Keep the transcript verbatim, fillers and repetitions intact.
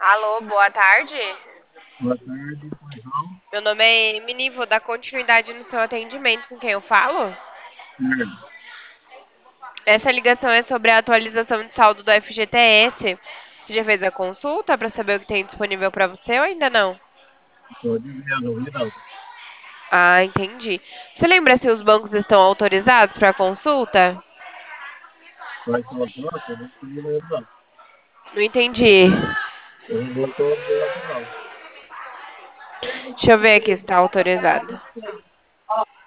Alô, boa tarde. Boa tarde, pois não? Meu nome é Emily, vou dar continuidade no seu atendimento com quem eu falo. Certo. Essa ligação é sobre a atualização de saldo do F G T S. Você já fez a consulta para saber o que tem disponível para você ou ainda não? Estou dizendo, ouvi não. Ah, entendi. Você lembra se os bancos estão autorizados para consulta? Quais são as notas? Eu não me lembro, não. Não entendi. Eu não estou vendo, não. Deixa eu ver aqui se está autorizado.